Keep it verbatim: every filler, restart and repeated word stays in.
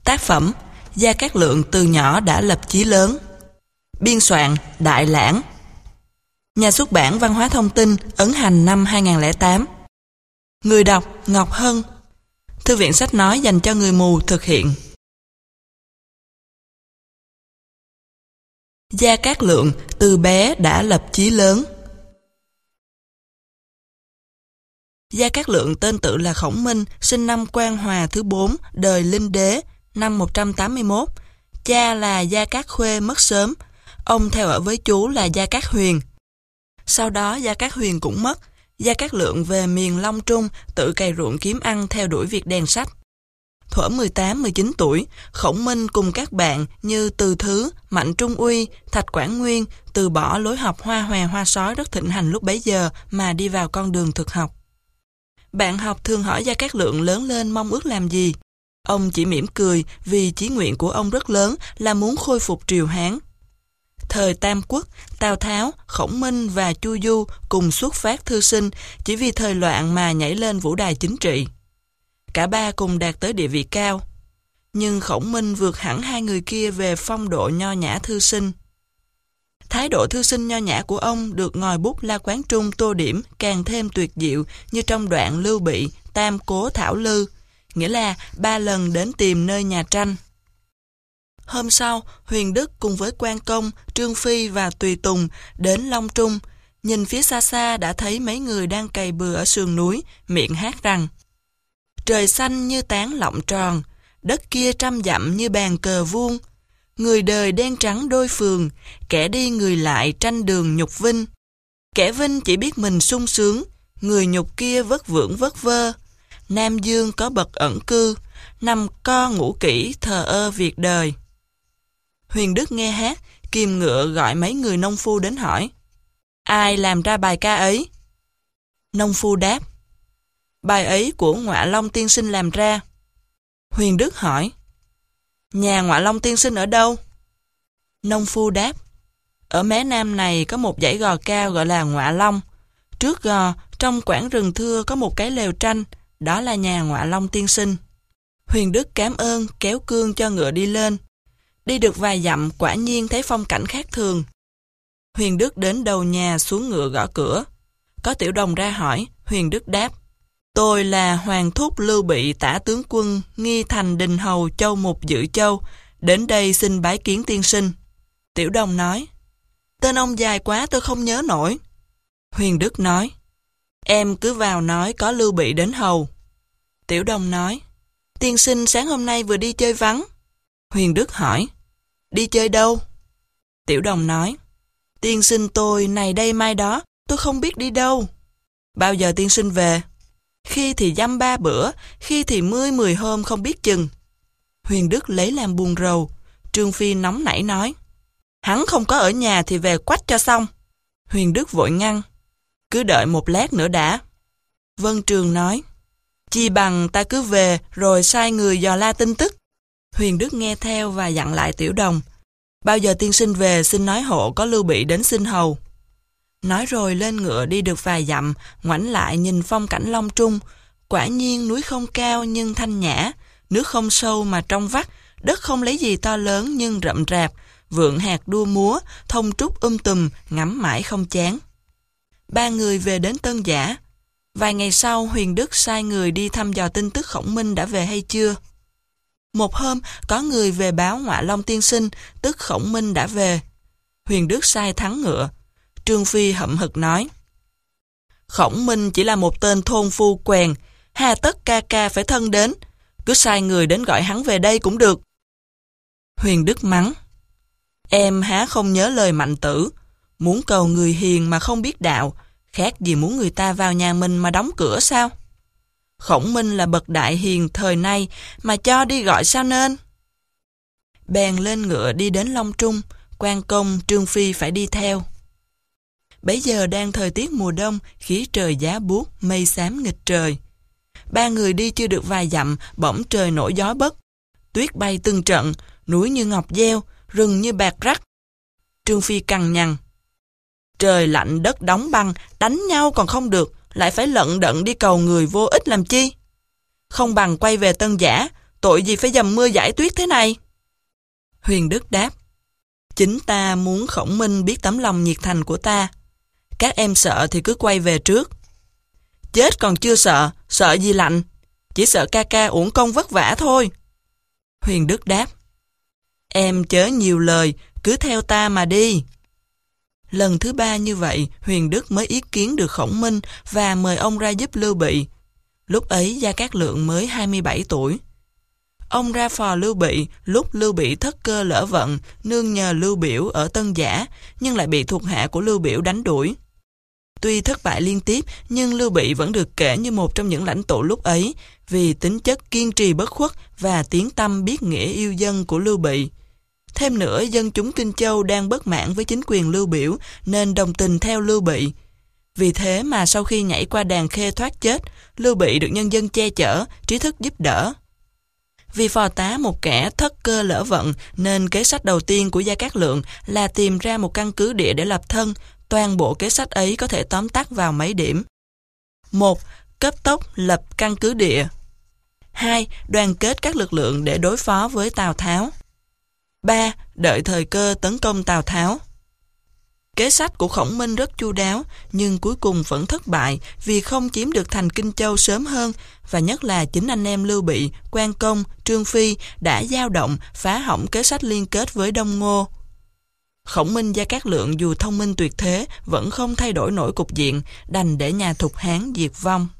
Tác phẩm Gia Cát Lượng từ nhỏ đã lập chí lớn. Biên soạn Đại Lãng. Nhà xuất bản Văn hóa Thông tin, ấn hành năm hai không không tám. Người đọc Ngọc Hân. Thư viện sách nói dành cho người mù thực hiện. Gia Cát Lượng từ bé đã lập chí lớn. Gia Cát Lượng tên tự là Khổng Minh, sinh năm Quan Hòa thứ bốn, đời Linh Đế, năm một trăm tám mươi mốt. Cha là Gia Cát Khuê mất sớm, ông theo ở với chú là Gia Cát Huyền. Sau đó Gia Cát Huyền cũng mất, Gia Cát Lượng về miền Long Trung tự cày ruộng kiếm ăn theo đuổi việc đèn sách. Thuở mười tám mười chín tuổi, Khổng Minh cùng các bạn như Từ Thứ, Mạnh Trung Uy, Thạch Quảng Nguyên từ bỏ lối học hoa hòe hoa sói rất thịnh hành lúc bấy giờ mà đi vào con đường thực học. Bạn học thường hỏi Gia Cát Lượng lớn lên mong ước làm gì. Ông chỉ mỉm cười vì chí nguyện của ông rất lớn là muốn khôi phục Triều Hán. Thời Tam Quốc, Tào Tháo, Khổng Minh và Chu Du cùng xuất phát thư sinh chỉ vì thời loạn mà nhảy lên vũ đài chính trị. Cả ba cùng đạt tới địa vị cao. Nhưng Khổng Minh vượt hẳn hai người kia về phong độ nho nhã thư sinh. Thái độ thư sinh nho nhã của ông được ngòi bút La Quán Trung tô điểm càng thêm tuyệt diệu như trong đoạn Lưu Bị, Tam Cố Thảo Lư, nghĩa là ba lần đến tìm nơi nhà tranh. Hôm sau, Huyền Đức cùng với Quan Công, Trương Phi và Tùy Tùng đến Long Trung, nhìn phía xa xa đã thấy mấy người đang cày bừa ở sườn núi, miệng hát rằng: trời xanh như tán lọng tròn, đất kia trăm dặm như bàn cờ vuông, người đời đen trắng đôi phường, kẻ đi người lại tranh đường nhục vinh. Kẻ vinh chỉ biết mình sung sướng, người nhục kia vất vưởng vất vơ. Nam Dương có bậc ẩn cư, nằm co ngủ kỹ thờ ơ việc đời. Huyền Đức nghe hát, kìm ngựa gọi mấy người nông phu đến hỏi: ai làm ra bài ca ấy? Nông phu đáp: bài ấy của Ngọa Long tiên sinh làm ra. Huyền Đức hỏi: nhà Ngọa Long tiên sinh ở đâu? Nông phu đáp: ở mé nam này có một dãy gò cao gọi là Ngọa Long. Trước gò, trong quảng rừng thưa có một cái lều tranh, đó là nhà Ngọa Long tiên sinh. Huyền Đức cảm ơn, kéo cương cho ngựa đi lên. Đi được vài dặm, quả nhiên thấy phong cảnh khác thường. Huyền Đức đến đầu nhà xuống ngựa gõ cửa. Có tiểu đồng ra hỏi, Huyền Đức đáp: tôi là Hoàng Thúc Lưu Bị tả tướng quân, nghi thành Đình Hầu Châu Mục Dự Châu, đến đây xin bái kiến tiên sinh. Tiểu đồng nói: tên ông dài quá tôi không nhớ nổi. Huyền Đức nói: em cứ vào nói có Lưu Bị đến hầu. Tiểu đồng nói: tiên sinh sáng hôm nay vừa đi chơi vắng. Huyền Đức hỏi: đi chơi đâu? Tiểu đồng nói: tiên sinh tôi này đây mai đó, tôi không biết đi đâu. Bao giờ tiên sinh về? Khi thì dăm ba bữa, khi thì mươi mười hôm không biết chừng. Huyền Đức lấy làm buồn rầu. Trương Phi nóng nảy nói: hắn không có ở nhà thì về quách cho xong. Huyền Đức vội ngăn: cứ đợi một lát nữa đã. Vân Trường nói: chi bằng ta cứ về rồi sai người dò la tin tức. Huyền Đức nghe theo và dặn lại tiểu đồng: bao giờ tiên sinh về xin nói hộ có Lưu Bị đến xin hầu. Nói rồi lên ngựa đi được vài dặm, ngoảnh lại nhìn phong cảnh Long Trung. Quả nhiên núi không cao nhưng thanh nhã, nước không sâu mà trong vắt, đất không lấy gì to lớn nhưng rậm rạp, vượng hạt đua múa, thông trúc um tùm, ngắm mãi không chán. Ba người về đến Tân Giả. Vài ngày sau, Huyền Đức sai người đi thăm dò tin tức Khổng Minh đã về hay chưa. Một hôm, có người về báo Ngọa Long tiên sinh, tức Khổng Minh đã về. Huyền Đức sai thắng ngựa. Trương Phi hậm hực nói: Khổng Minh chỉ là một tên thôn phu quèn, hà tất ca ca phải thân đến, cứ sai người đến gọi hắn về đây cũng được. Huyền Đức mắng: em há không nhớ lời Mạnh Tử, muốn cầu người hiền mà không biết đạo, khác gì muốn người ta vào nhà mình mà đóng cửa sao? Khổng Minh là bậc đại hiền thời nay mà cho đi gọi sao nên? Bèn lên ngựa đi đến Long Trung, Quan Công, Trương Phi phải đi theo. Bấy giờ đang thời tiết mùa đông, khí trời giá buốt, mây xám nghịch trời. Ba người đi chưa được vài dặm, bỗng trời nổi gió bất. Tuyết bay từng trận, núi như ngọc gieo, rừng như bạc rắc. Trương Phi cằn nhằn: trời lạnh đất đóng băng, đánh nhau còn không được, lại phải lận đận đi cầu người vô ích làm chi? Không bằng quay về Tân Giả, tội gì phải dầm mưa giải tuyết thế này? Huyền Đức đáp, chính ta muốn Khổng Minh biết tấm lòng nhiệt thành của ta. Các em sợ thì cứ quay về trước. Chết còn chưa sợ, sợ gì lạnh? Chỉ sợ ca ca uổng công vất vả thôi. Huyền Đức đáp, em chớ nhiều lời, cứ theo ta mà đi. Lần thứ ba như vậy, Huyền Đức mới ý kiến được Khổng Minh và mời ông ra giúp Lưu Bị. Lúc ấy Gia Cát Lượng mới hai mươi bảy tuổi. Ông ra phò Lưu Bị lúc Lưu Bị thất cơ lỡ vận, nương nhờ Lưu Biểu ở Tân Giả, nhưng lại bị thuộc hạ của Lưu Biểu đánh đuổi. Tuy thất bại liên tiếp, nhưng Lưu Bị vẫn được kể như một trong những lãnh tụ lúc ấy, vì tính chất kiên trì bất khuất và tiếng tăm biết nghĩa yêu dân của Lưu Bị. Thêm nữa, dân chúng Kinh Châu đang bất mãn với chính quyền Lưu Biểu, nên đồng tình theo Lưu Bị. Vì thế mà sau khi nhảy qua đàn khê thoát chết, Lưu Bị được nhân dân che chở, trí thức giúp đỡ. Vì phò tá một kẻ thất cơ lỡ vận, nên kế sách đầu tiên của Gia Cát Lượng là tìm ra một căn cứ địa để lập thân. Toàn bộ kế sách ấy có thể tóm tắt vào mấy điểm. một. Cấp tốc lập căn cứ địa. hai. Đoàn kết các lực lượng để đối phó với Tào Tháo. ba. Đợi thời cơ tấn công Tào Tháo. Kế sách của Khổng Minh rất chu đáo, nhưng cuối cùng vẫn thất bại vì không chiếm được thành Kinh Châu sớm hơn, và nhất là chính anh em Lưu Bị, Quan Công, Trương Phi đã dao động phá hỏng kế sách liên kết với Đông Ngô. Khổng Minh Gia Cát Lượng dù thông minh tuyệt thế vẫn không thay đổi nổi cục diện, đành để nhà Thục Hán diệt vong.